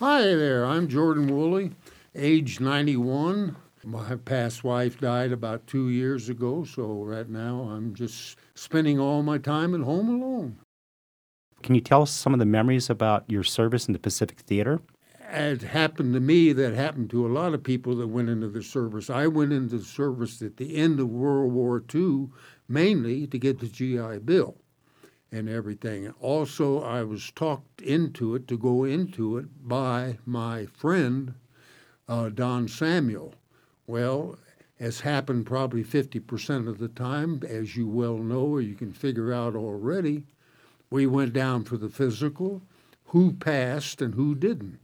Hi there, I'm Jordan Woolley, age 91. My past wife died about 2 years ago, so right now I'm just spending all my time at home alone. Can you tell us some of the memories about your service in the Pacific Theater? It happened to me, that happened to a lot of people that went into the service. I went into the service at the end of World War II, mainly to get the GI Bill and everything. Also, I was talked into it, to go into it, by my friend, Don Samuel. Well, as happened probably 50% of the time, as you well know, or you can figure out already, we went down for the physical, who passed and who didn't.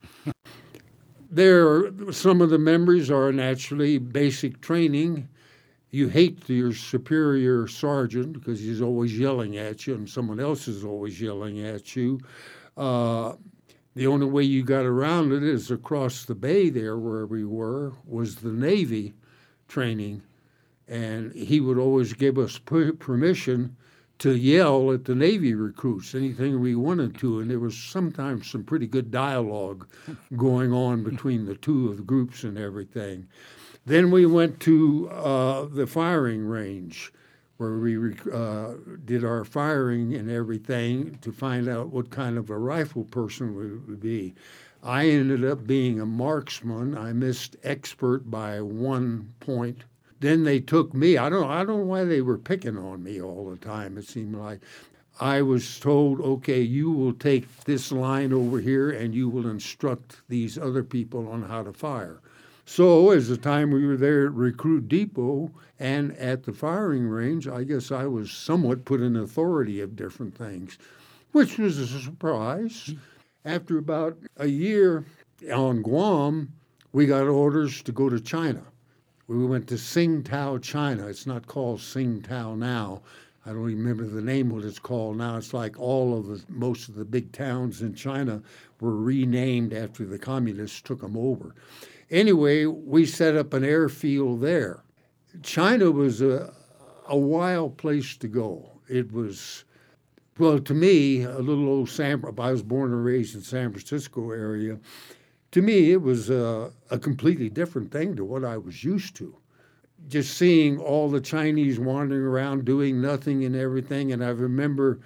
Some of the memories are naturally basic training. You hate your superior sergeant because he's always yelling at you and someone else is always yelling at you. The only way you got around it is across the bay there where we were was the Navy training. And he would always give us permission to yell at the Navy recruits, anything we wanted to. And there was sometimes some pretty good dialogue going on between the two of the groups and everything. Then we went to the firing range where we did our firing and everything to find out what kind of a rifle person we would be. I ended up being a marksman. I missed expert by 1 point. Then they took me. I don't know why they were picking on me all the time. It seemed like I was told, okay, you will take this line over here and you will instruct these other people on how to fire. So as the time we were there at Recruit Depot and at the firing range, I guess I was somewhat put in authority of different things, which was a surprise. After about a year on Guam, we got orders to go to China. We went to Tsingtao, China. It's not called Tsingtao now. I don't even remember the name what it's called now. It's like most of the big towns in China were renamed after the communists took them over. Anyway, we set up an airfield there. China was a wild place to go. It was, well, to me, a little old I was born and raised in San Francisco area. To me, it was a completely different thing to what I was used to. Just seeing all the Chinese wandering around doing nothing and everything. And I remember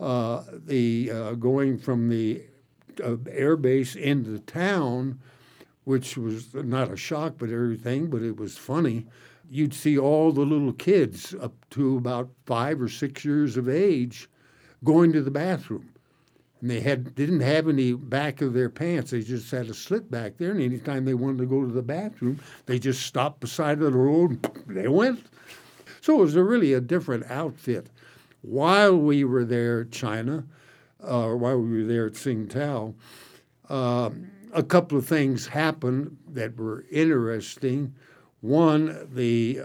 going from the air base into town, which was not a shock but everything, but it was funny. You'd see all the little kids up to about 5 or 6 years of age going to the bathroom. And they didn't have any back of their pants. They just had a slit back there. And anytime they wanted to go to the bathroom, they just stopped beside the road and they went. So it was really a different outfit. While we were there at China, while we were there at Tsingtao, a couple of things happened that were interesting. One, the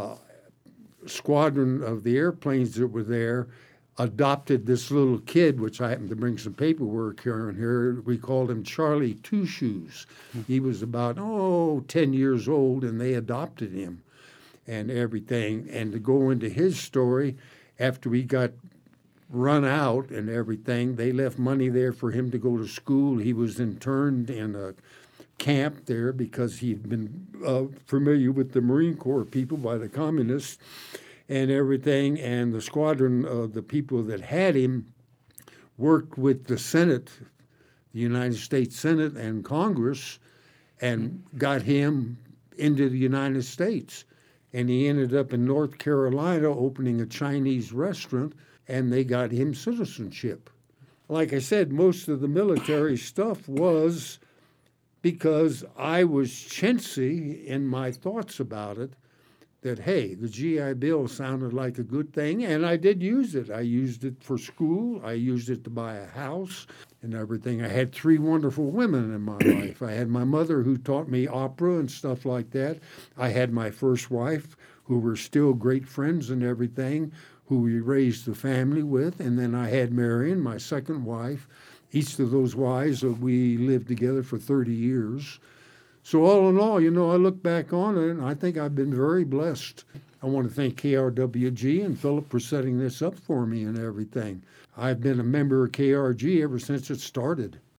squadron of the airplanes that were there adopted this little kid, which I happened to bring some paperwork here. We called him Charlie Two Shoes. He was about, 10 years old, and they adopted him and everything. And to go into his story, after we got run out and everything, they left money there for him to go to school. He was interned in a camp there because he'd been familiar with the Marine Corps people by the communists and everything, and the squadron of the people that had him worked with the Senate, the United States Senate and Congress, and got him into the United States. And he ended up in North Carolina opening a Chinese restaurant, and they got him citizenship. Like I said, most of the military stuff was because I was chintzy in my thoughts about it, that, hey, the GI Bill sounded like a good thing, and I did use it. I used it for school. I used it to buy a house and everything. I had 3 wonderful women in my life. I had my mother who taught me opera and stuff like that. I had my first wife, who were still great friends and everything, who we raised the family with. And then I had Marion, my second wife. Each of those wives, we lived together for 30 years. So all in all, I look back on it, and I think I've been very blessed. I want to thank KRWG and Philip for setting this up for me and everything. I've been a member of KRG ever since it started.